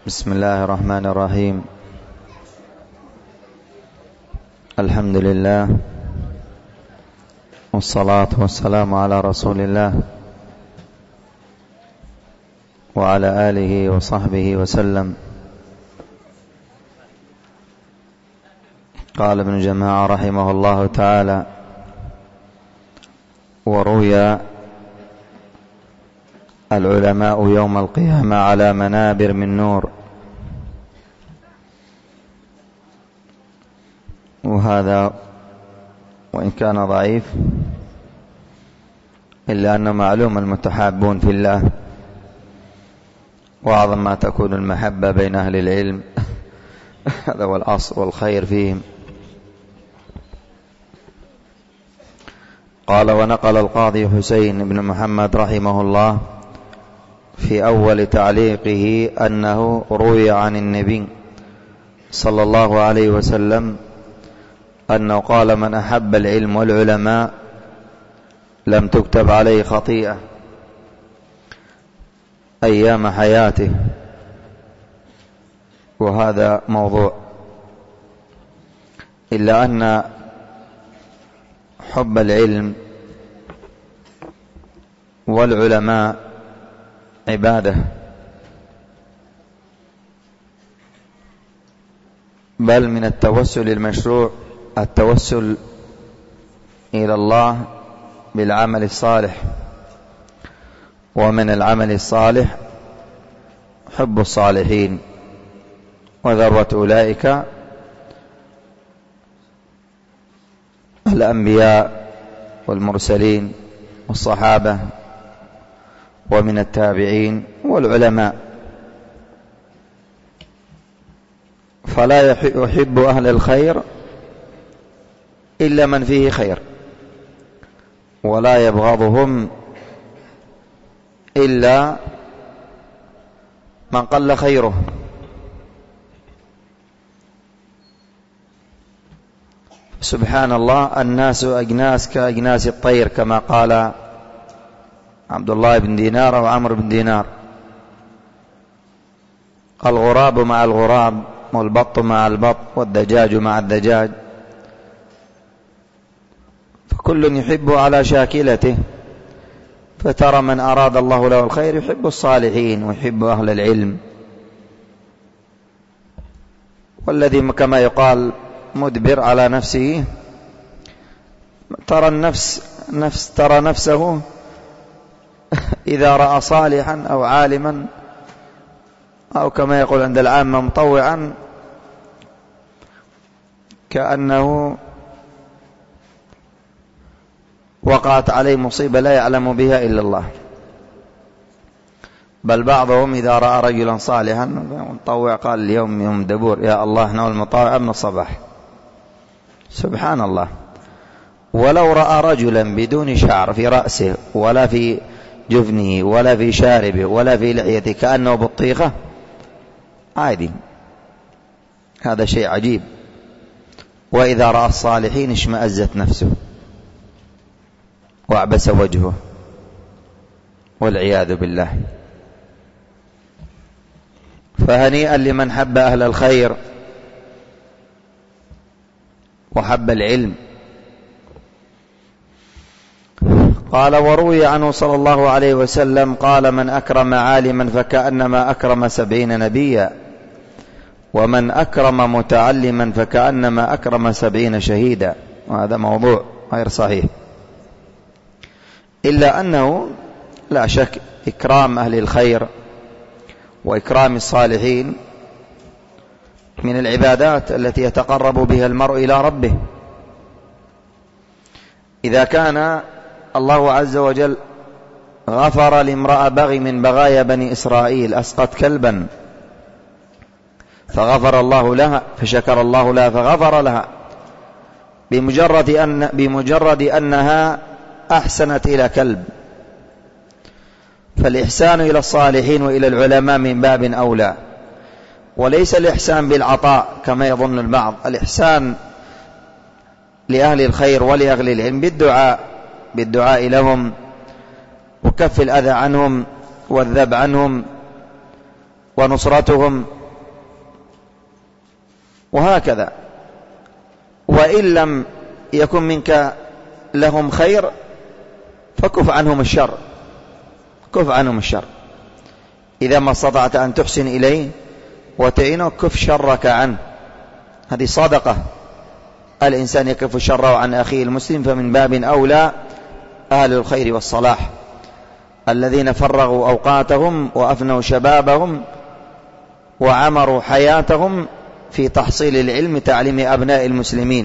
بسم الله الرحمن الرحيم. الحمد لله والصلاة والسلام على رسول الله وعلى آله وصحبه وسلم. قال ابن جماعة رحمه الله تعالى: وروي العلماء يوم القيامة على منابر من نور. وهذا وإن كان ضعيف إلا أنه معلوم المتحابون في الله، وأعظم ما تكون المحبة بين أهل العلم هذا هو الأصل والخير فيهم. قال: ونقل القاضي حسين بن محمد رحمه الله في أول تعليقه أنه روي عن النبي صلى الله عليه وسلم أنه قال: من أحب العلم والعلماء لم تكتب عليه خطيئة أيام حياته. وهذا موضوع، إلا أن حب العلم والعلماء عبادة، بل من التوسل المشروع التوسل إلى الله بالعمل الصالح، ومن العمل الصالح حب الصالحين، وذروة أولئك الأنبياء والمرسلين والصحابة ومن التابعين والعلماء. فلا يحب أهل الخير إلا من فيه خير، ولا يبغضهم إلا من قل خيره. سبحان الله، الناس أجناس كأجناس الطير، كما قال عبد الله بن دينار أو عمرو بن دينار: الغراب مع الغراب، والبط مع البط، والدجاج مع الدجاج، فكل يحب على شاكلته. فترى من أراد الله له الخير يحب الصالحين ويحب أهل العلم، والذي كما يقال مدبر على نفسه، ترى نفسه إذا رأى صالحا أو عالما أو كما يقول عند العامة مطوعا، كأنه وقعت عليه مصيبة لا يعلم بها إلا الله. بل بعضهم إذا رأى رجلا صالحا مطوع قال: اليوم يوم دبور، يا الله احنا المطوع من الصباح. سبحان الله. ولو رأى رجلا بدون شعر في رأسه ولا في جفنه ولا في شاربه ولا في لحيته كأنه بطيخة عادي، هذا شيء عجيب. وإذا رأى الصالحين اشمأزت نفسه وعبس وجهه والعياذ بالله. فهنيئا لمن حب أهل الخير وحب العلم. قال: وروي عنه صلى الله عليه وسلم قال: من أكرم عالما فكأنما أكرم 70 نبيا، ومن أكرم متعلما فكأنما أكرم 70 شهيدا. وهذا موضوع غير صحيح، إلا أنه لا شك إكرام أهل الخير وإكرام الصالحين من العبادات التي يتقرب بها المرء إلى ربه. إذا كان الله عز وجل غفر لامرأة بغي من بغايا بني إسرائيل أسقط كلبا فغفر الله لها، فشكر الله لها فغفر لها بمجرد أنها أحسنت إلى كلب، فالإحسان إلى الصالحين وإلى العلماء من باب أولى. وليس الإحسان بالعطاء كما يظن البعض، الإحسان لأهل الخير ولأهل العلم بالدعاء لهم وكف الأذى عنهم والذب عنهم ونصرتهم، وهكذا. وإن لم يكن منك لهم خير فكف عنهم الشر، كف عنهم الشر. إذا ما استطعت أن تحسن إليه وتعينه كف شرك عنه. هذه صدقة، الإنسان يكف شره عن أخيه المسلم، فمن باب أولى أهل الخير والصلاح الذين فرغوا أوقاتهم وأفنوا شبابهم وعمروا حياتهم في تحصيل العلم، تعليم أبناء المسلمين.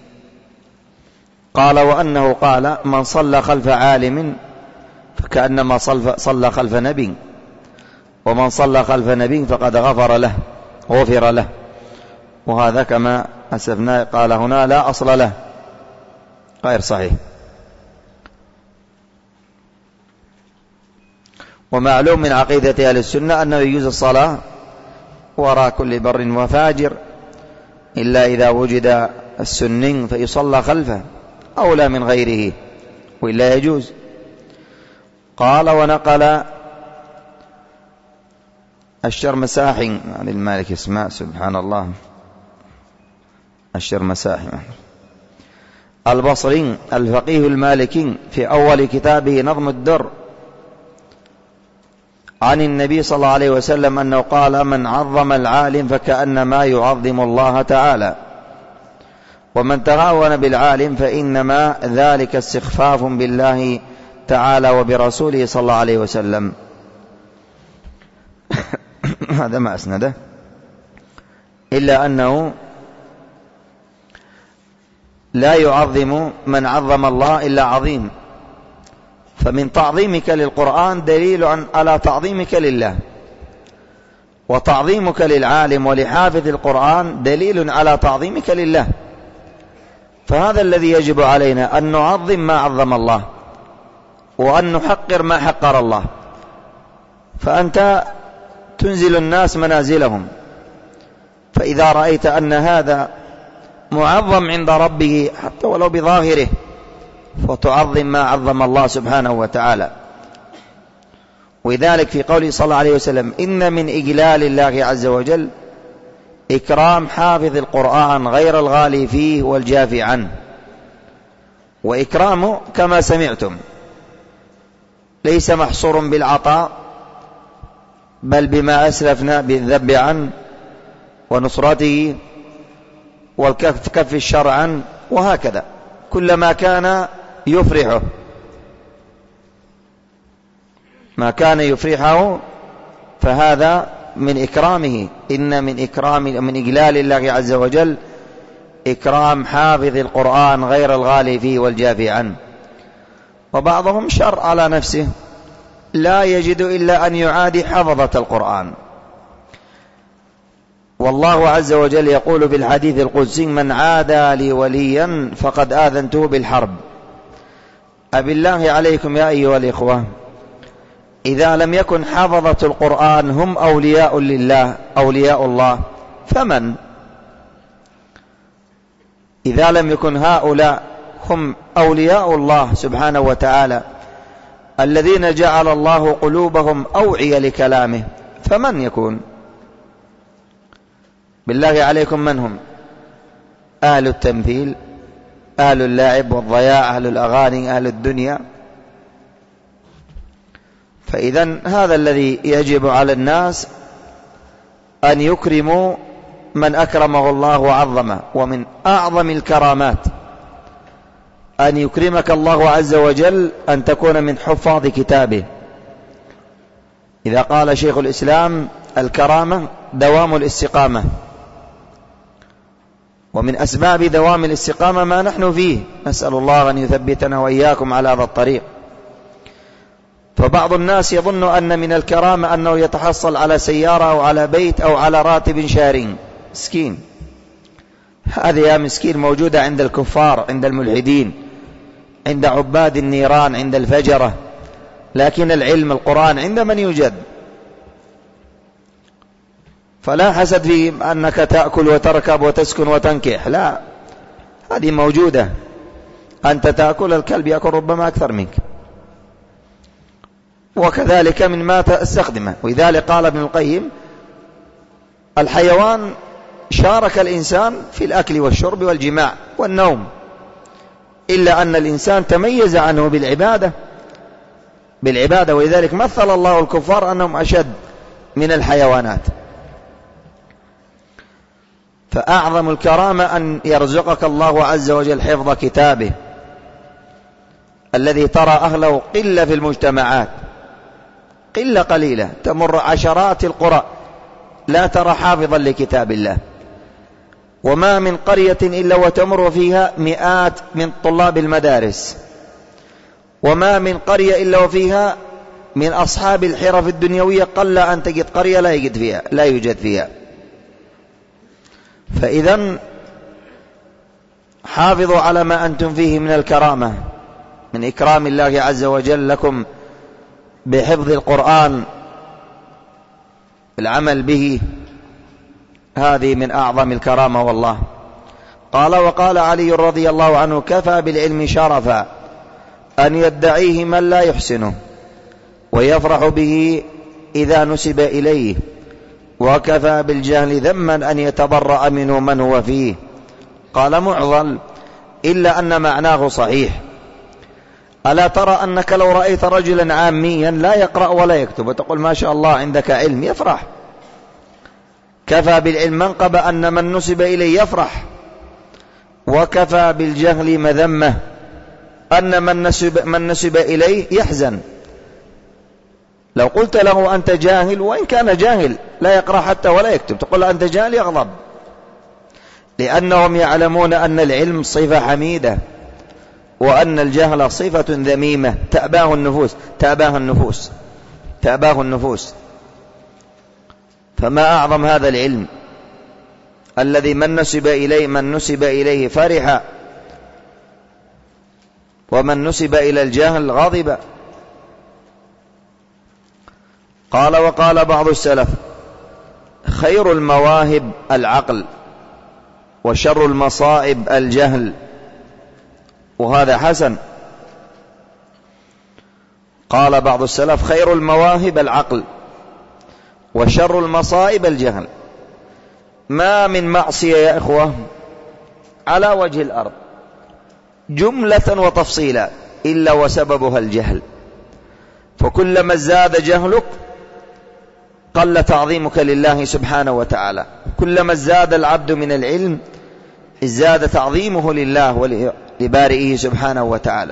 قال وأنه قال من صلى خلف عالم فكأنما صلى خلف نبي، ومن صلى خلف نبي فقد غفر له. وهذا كما أسفنا قال هنا لا أصل له، غير صحيح. ومعلوم من عقيدة أهل السنة أنه يجوز الصلاة وراء كل بر وفاجر، إلا إذا وجد السني فيصلى خلفه أولى من غيره، وإلا يجوز. قال ونقل الشرمساحي عن المالك اسماء، سبحان الله، الشرمساحي البصري الفقيه المالكي في أول كتابه نظم الدر عن النبي صلى الله عليه وسلم أنه قال من عظم العالم فكأنما يعظم الله تعالى، ومن تهاون بالعالم فإنما ذلك استخفاف بالله تعالى وبرسوله صلى الله عليه وسلم. هذا ما أسنده، إلا أنه لا يعظم من عظم الله إلا عظيم، فمن تعظيمك للقرآن دليل على تعظيمك لله، وتعظيمك للعالم ولحافظ القرآن دليل على تعظيمك لله. فهذا الذي يجب علينا، أن نعظم ما عظم الله وأن نحقر ما حقر الله. فأنت تنزل الناس منازلهم، فإذا رأيت أن هذا معظم عند ربه حتى ولو بظاهره فتعظم ما عظم الله سبحانه وتعالى. ولذلك في قوله صلى الله عليه وسلم إن من إجلال الله عز وجل إكرام حافظ القرآن غير الغالي فيه والجافي عنه. وإكرامه كما سمعتم ليس محصور بالعطاء، بل بما أسلفنا بالذب عنه ونصرته والكف الشر عنه، وهكذا كلما كان يفرحه، ما كان يفرحه فهذا من إكرامه. إن من إجلال الله عز وجل إكرام حافظ القرآن غير الغالي فيه والجافي عنه. وبعضهم شر على نفسه لا يجد إلا أن يعادي حفظة القرآن. والله عز وجل يقول بالحديث القدسي من عادى لي وليا فقد آذنته بالحرب. أبالله عليكم يا أيها الإخوة، إذا لم يكن حفظة القرآن هم أولياء لله أولياء الله، فمن؟ إذا لم يكن هؤلاء هم أولياء الله سبحانه وتعالى الذين جعل الله قلوبهم أوعية لكلامه، فمن يكون؟ بالله عليكم من هم؟ أهل التمثيل، أهل اللعب والضياع، أهل الأغاني، أهل الدنيا. فإذا هذا الذي يجب على الناس أن يكرموا من أكرمه الله وعظمه. ومن أعظم الكرامات أن يكرمك الله عز وجل أن تكون من حفاظ كتابه. إذا قال شيخ الإسلام الكرامة دوام الاستقامة، ومن أسباب دوام الاستقامة ما نحن فيه، نسأل الله أن يثبتنا وإياكم على هذا الطريق. فبعض الناس يظن أن من الكرامة أنه يتحصل على سيارة أو على بيت أو على راتب شهري. مسكين، هذه يا مسكين موجودة عند الكفار، عند الملحدين، عند عباد النيران، عند الفجرة. لكن العلم القرآن عند من يوجد. فلا حسد في أنك تأكل وتركب وتسكن وتنكح، لا، هذه موجودة. أنت تأكل، الكلب يأكل ربما أكثر منك، وكذلك من ما تستخدمه. ولذلك قال ابن القيم الحيوان شارك الإنسان في الأكل والشرب والجماع والنوم، إلا أن الإنسان تميز عنه بالعبادة، ولذلك مثل الله الكفار أنهم أشد من الحيوانات. فأعظم الكرامة أن يرزقك الله عز وجل حفظ كتابه الذي ترى أهله قلة في المجتمعات، قلة قليلة، تمر عشرات القرى لا ترى حافظا لكتاب الله، وما من قرية إلا وتمر فيها مئات من طلاب المدارس، وما من قرية إلا وفيها من أصحاب الحرف الدنيوية قل أن تجد قرية لا يوجد فيها. فإذا حافظوا على ما أنتم فيه من الكرامة، من إكرام الله عز وجل لكم بحفظ القرآن، العمل به، هذه من أعظم الكرامة والله. قال: وقال علي رضي الله عنه: كفى بالعلم شرفا أن يدعيه من لا يحسنه ويفرح به إذا نسب إليه، وكفى بالجهل ذما أن يتبرأ منه من هو فيه. قال معضل: إلا أن معناه صحيح. ألا ترى أنك لو رأيت رجلا عاميا لا يقرأ ولا يكتب وتقول ما شاء الله عندك علم، يفرح. كفى بالعلم منقبة أن من نسب إليه يفرح، وكفى بالجهل مذمة أن من نسب إليه يحزن. لو قلت له أنت جاهل، وإن كان جاهل لا يقرأ حتى ولا يكتب، تقول له أنت جاهل، يغضب، لأنهم يعلمون أن العلم صفة حميدة، وأن الجهل صفة ذميمة تأباه النفوس. فما أعظم هذا العلم الذي من نسب إليه فرح، ومن نسب إلى الجهل غضب. قال: وقال بعض السلف: خير المواهب العقل، وشر المصائب الجهل. وهذا حسن. قال بعض السلف: خير المواهب العقل، وشر المصائب الجهل. ما من معصية يا إخوة على وجه الأرض جملة وتفصيلا إلا وسببها الجهل، فكلما ازداد جهلك قل تعظيمك لله سبحانه وتعالى، كلما ازداد العبد من العلم ازداد تعظيمه لله ولبارئه سبحانه وتعالى.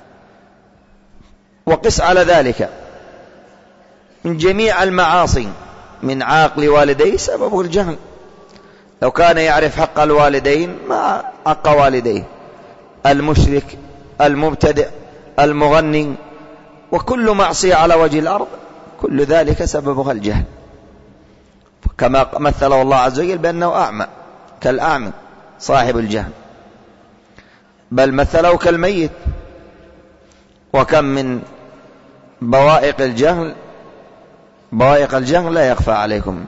وقس على ذلك من جميع المعاصي من عاق لوالديه سببه الجهل. لو كان يعرف حق الوالدين ما حق والديه، المشرك، المبتدئ، المغني، وكل معصية على وجه الأرض كل ذلك سببها الجهل. كما مثله الله عز وجل بأنه أعمى كالأعمى صاحب الجهل، بل مثله كالميت. وكم من بوائق الجهل لا يخفى عليكم.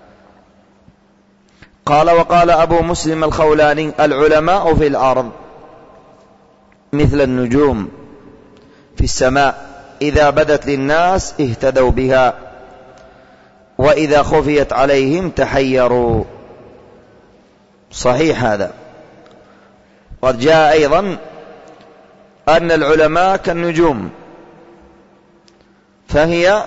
قال: وقال أبو مسلم الخولاني: العلماء في الأرض مثل النجوم في السماء، إذا بدت للناس اهتدوا بها، وإذا خفيت عليهم تحيروا. صحيح هذا. قد جاء أيضا أن العلماء كالنجوم، فهي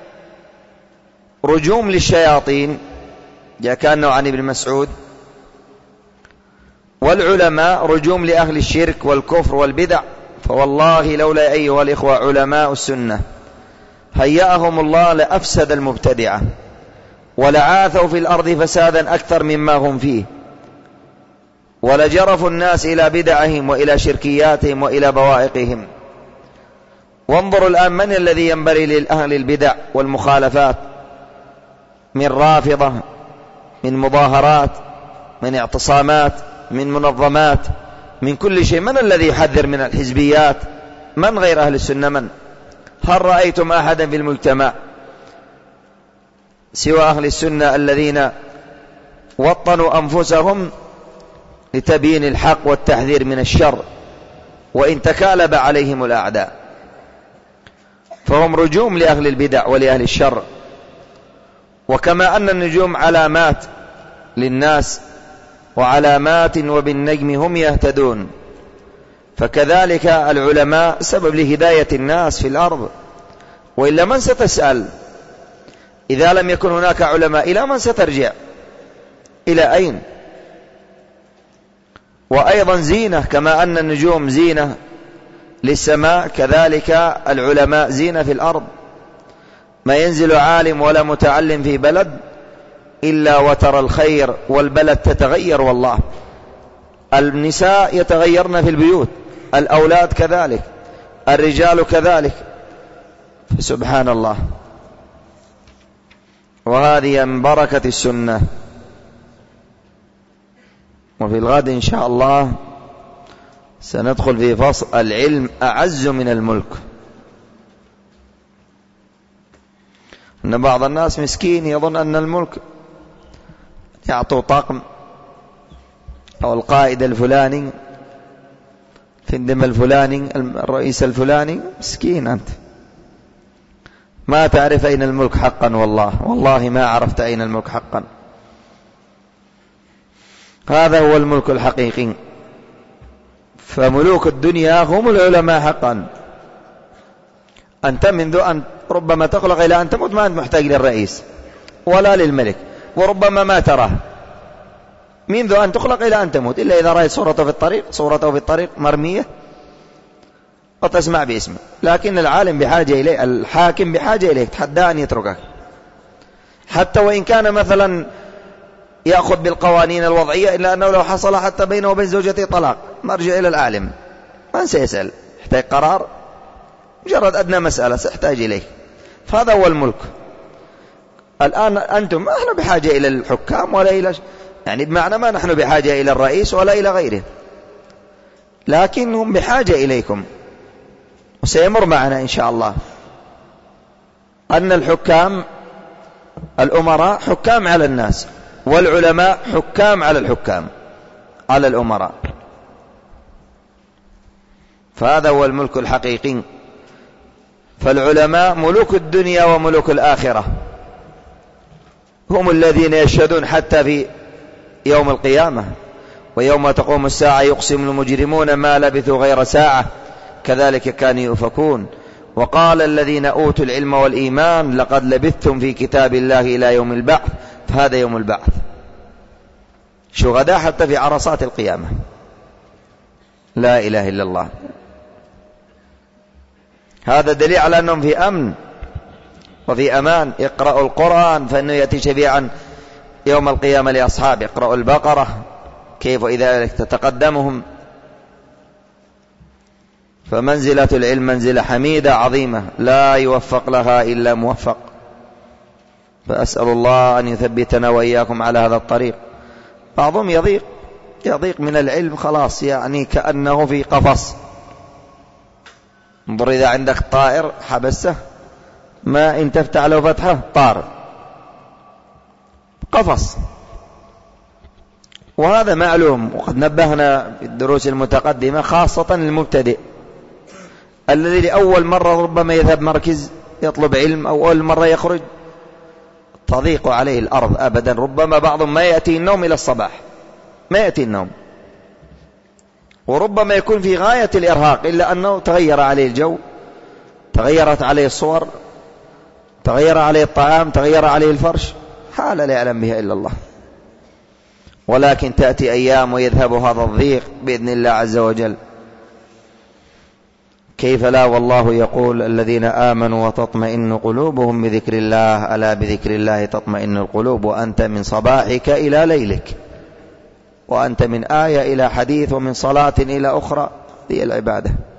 رجوم للشياطين، جاء كأنه عن ابن مسعود، والعلماء رجوم لأهل الشرك والكفر والبدع. فوالله لولا أيها الإخوة علماء السنة هيأهم الله لأفسد المبتدعة، ولعاثوا في الأرض فسادا أكثر مما هم فيه، ولجرفوا الناس إلى بدعهم وإلى شركياتهم وإلى بوائقهم. وانظروا الآن من الذي ينبغي لأهل البدع والمخالفات من رافضة، من مظاهرات، من اعتصامات، من منظمات، من كل شيء. من الذي يحذر من الحزبيات؟ من غير أهل السنة؟ من؟ هل رأيتم أحدا في المجتمع سوى أهل السنة الذين وطنوا أنفسهم لتبيين الحق والتحذير من الشر وإن تكالب عليهم الأعداء؟ فهم رجوم لأهل البدع ولأهل الشر. وكما أن النجوم علامات للناس وعلامات وبالنجم هم يهتدون، فكذلك العلماء سبب لهداية الناس في الأرض. وإلا من ستسأل إذا لم يكن هناك علماء؟ إلى من سترجع؟ إلى أين؟ وأيضا زينة، كما أن النجوم زينة للسماء كذلك العلماء زينة في الأرض. ما ينزل عالم ولا متعلم في بلد إلا وترى الخير والبلد تتغير. والله النساء يتغيرن في البيوت، الأولاد كذلك، الرجال كذلك، سبحان الله. وهذه من بركة السنة. وفي الغد إن شاء الله سندخل في فصل العلم أعز من الملك. أن بعض الناس مسكين يظن أن الملك يعطوا طقم أو القائد الفلاني في الدم الفلاني الرئيس الفلاني. مسكين أنت، ما تعرف أين الملك حقا. والله ما عرفت أين الملك حقا. هذا هو الملك الحقيقي. فملوك الدنيا هم العلماء حقا. أنت منذ أن ربما تخلق إلى أن تموت ما أنت محتاج للرئيس ولا للملك، وربما ما تراه منذ أن تخلق إلى أن تموت، إلا إذا رأيت صورته في الطريق مرمية وتسمع باسمه. لكن العالم بحاجة إليه، الحاكم بحاجة إليه، تحدى أن يتركك حتى وإن كان مثلا يأخذ بالقوانين الوضعية، إلا أنه لو حصل حتى بينه وبين زوجته طلاق مرجع إلى العالم، من سيسأل؟ يحتاج قرار، مجرد أدنى مسألة سيحتاج إليه. فهذا هو الملك. الآن أنتم ما نحن بحاجة إلى الحكام ولا إلى يعني بمعنى ما نحن بحاجة إلى الرئيس ولا إلى غيره، لكنهم بحاجة إليكم. وسيمر معنا إن شاء الله أن الحكام الأمراء حكام على الناس، والعلماء حكام على الحكام على الأمراء. فهذا هو الملك الحقيقي. فالعلماء ملوك الدنيا وملوك الآخرة، هم الذين يشهدون حتى في يوم القيامة. ويوم تقوم الساعة يقسم المجرمون ما لبثوا غير ساعة كذلك كانوا يؤفكون. وقال الذين أوتوا العلم والإيمان لقد لبثتم في كتاب الله إلى يوم البعث. فهذا يوم البعث، شهداء حتى في عرصات القيامة. لا إله إلا الله. هذا دليل على أنهم في أمن وفي أمان. اقرأوا القرآن فإنه يأتي شفيعا يوم القيامة لأصحابه. اقرأوا البقرة كيف إذا تتقدمهم. فمنزلة العلم منزلة حميدة عظيمة لا يوفق لها إلا موفق. فأسأل الله أن يثبتنا وإياكم على هذا الطريق. بعضهم يضيق من العلم خلاص، يعني كأنه في قفص. انظر إذا عندك طائر حبسه، ما إن تفتح له فتحة طار، قفص. وهذا معلوم، وقد نبهنا في الدروس المتقدمة خاصة المبتدئ الذي لأول مرة ربما يذهب مركز يطلب علم أو أول مرة يخرج، تضيق عليه الأرض أبدا. ربما بعضهم ما يأتي النوم إلى الصباح، ما يأتي النوم، وربما يكون في غاية الإرهاق، إلا أنه تغير عليه الجو، تغيرت عليه الصور، تغير عليه الطعام، تغير عليه الفرش، حالة لا يعلم بها إلا الله. ولكن تأتي أيام ويذهب هذا الضيق بإذن الله عز وجل. كيف لا؟ والله يقول الذين آمنوا وتطمئن قلوبهم بذكر الله، ألا بذكر الله تطمئن القلوب. وأنت من صباحك إلى ليلك، وأنت من آية إلى حديث، ومن صلاة إلى أخرى. هي العبادة.